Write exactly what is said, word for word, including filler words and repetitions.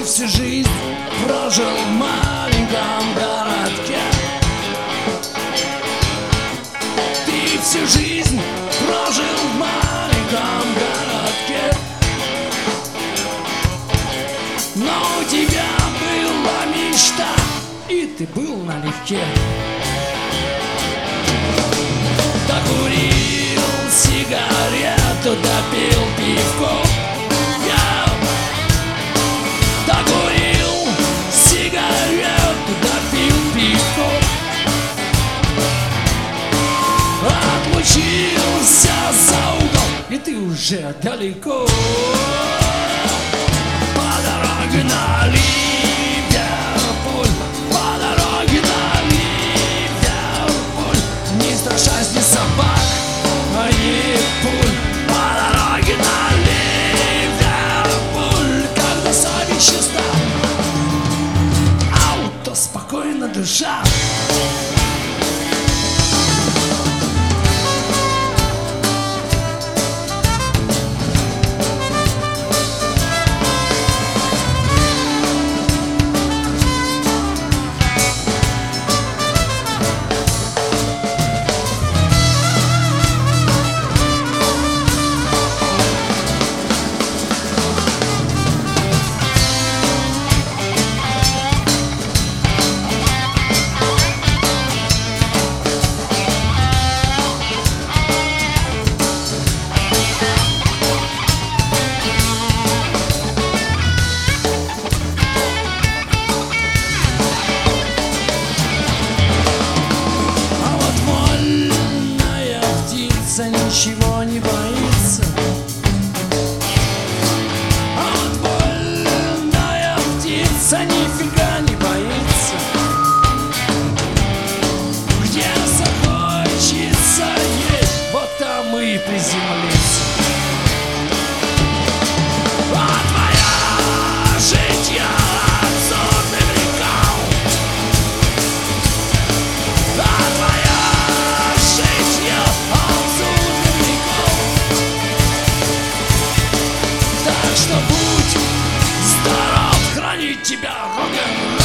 Ты всю жизнь прожил в маленьком городке. Ты всю жизнь прожил в маленьком городке. Но у тебя была мечта, и ты был налегке. Докурил сигарету, допил пивко. Я докурил сигарету, допил пивко. Отлучился за угол, и ты уже далеко. По дороге на Ливерпуль, по дороге на Ливерпуль, не страшась ни собак, а ни пуль. По дороге на Ливерпуль, когда совесть чиста, ауто спокойно душа. Ничего не боится, а вот вольная птица нифига не боится. Где захочется есть, вот там и приземлится. А твоя житья абсурдный прикол, а твоя житья абсурдный прикол. Так что будь здоров, хранит тебя рок-н-ролл.